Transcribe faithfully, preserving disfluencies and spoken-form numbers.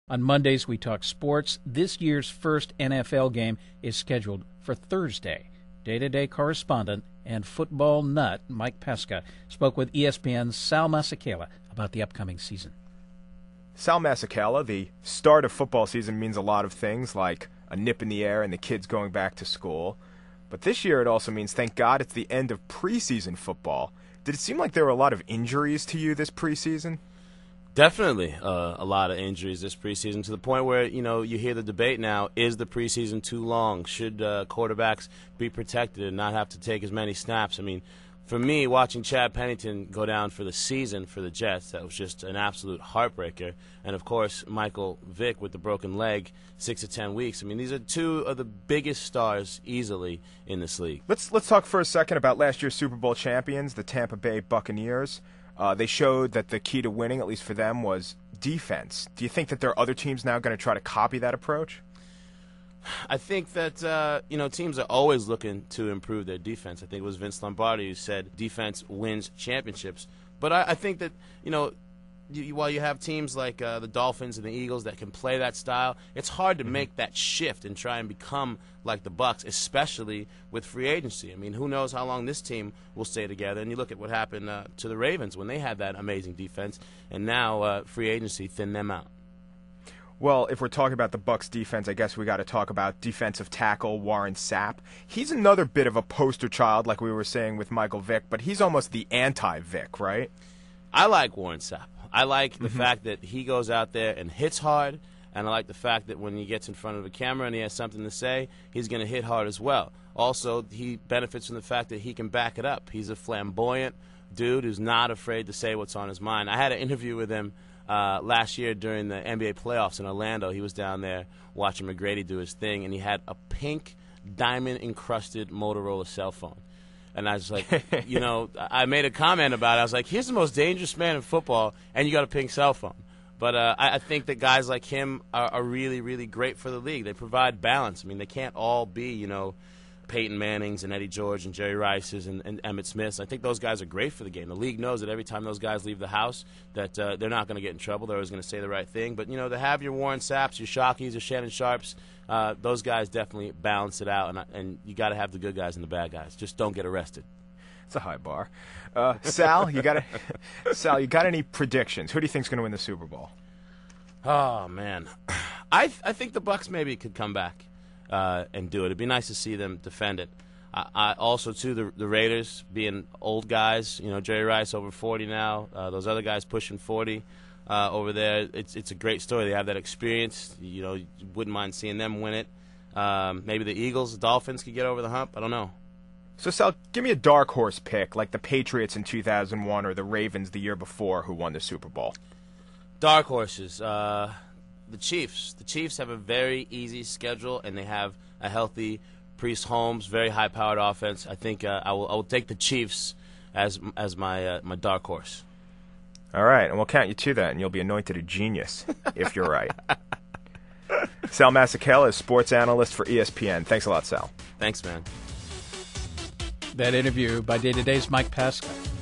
On Mondays, we talk sports. This year's first N F L game is scheduled for Thursday. Day-to-day correspondent and football nut Mike Pesca spoke with E S P N's Sal Masekela about the upcoming season. Sal Masekela, the start of football season means a lot of things, like a nip in the air and the kids going back to school. But this year it also means, thank God, it's the end of preseason football. Did it seem like there were a lot of injuries to you this preseason? Definitely uh, a lot of injuries this preseason, to the point where, you know, you hear the debate now, is the preseason too long? Should uh, quarterbacks be protected and not have to take as many snaps? I mean, for me, watching Chad Pennington go down for the season for the Jets, that was just an absolute heartbreaker. And, of course, Michael Vick with the broken leg, six to ten weeks. I mean, these are two of the biggest stars easily in this league. Let's, let's talk for a second about last year's Super Bowl champions, the Tampa Bay Buccaneers. Uh, they showed that the key to winning, at least for them, was defense. Do you think that there are other teams now going to try to copy that approach? I think that, uh, you know, teams are always looking to improve their defense. I think it was Vince Lombardi who said defense wins championships. But I, I think that, you know, you, while you have teams like uh, the Dolphins and the Eagles that can play that style, it's hard to mm-hmm. make that shift and try and become like the Bucs, especially with free agency. I mean, who knows how long this team will stay together. And you look at what happened uh, to the Ravens when they had that amazing defense, and now uh, free agency thinned them out. Well, if we're talking about the Bucs defense, I guess we got to talk about defensive tackle Warren Sapp. He's another bit of a poster child, like we were saying with Michael Vick, but he's almost the anti-Vick, right? I like Warren Sapp. I like the mm-hmm. fact that he goes out there and hits hard, and I like the fact that when he gets in front of a camera and he has something to say, he's going to hit hard as well. Also, he benefits from the fact that he can back it up. He's a flamboyant dude who's not afraid to say what's on his mind. I had an interview with him uh, last year during the N B A playoffs in Orlando. He was down there watching McGrady do his thing, and he had a pink diamond-encrusted Motorola cell phone. And I was like, you know, I made a comment about it. I was like, he's the most dangerous man in football, and you got a pink cell phone. But uh, I, I think that guys like him are, are really, really great for the league. They provide balance. I mean, they can't all be, you know, Peyton Mannings and Eddie George and Jerry Rices and, and Emmitt Smiths. I think those guys are great for the game. The league knows that every time those guys leave the house that uh, they're not going to get in trouble. They're always going to say the right thing. But, you know, to have your Warren Sapps, your Shockeys, your Shannon Sharps, uh, those guys definitely balance it out. And, and you got to have the good guys and the bad guys. Just don't get arrested. It's a high bar. Uh, Sal, you got Sal, you got any predictions? Who do you think's going to win the Super Bowl? Oh man, I th- I think the Bucs maybe could come back uh, and do it. It'd be nice to see them defend it. I, I also too the the Raiders being old guys. You know, Jerry Rice over forty now. Uh, those other guys pushing forty uh, over there. It's it's a great story. They have that experience. You know, you wouldn't mind seeing them win it. Um, maybe the Eagles, the Dolphins could get over the hump. I don't know. So, Sal, give me a dark horse pick, like the Patriots in two thousand one or the Ravens the year before who won the Super Bowl. Dark horses. Uh, the Chiefs. The Chiefs have a very easy schedule, and they have a healthy Priest Holmes, very high-powered offense. I think uh, I will I will take the Chiefs as as my uh, my dark horse. All right, and we'll count you to that, and you'll be anointed a genius if you're right. Sal Masekela is sports analyst for E S P N. Thanks a lot, Sal. Thanks, man. That interview by Day-to-Day's Mike Pesca.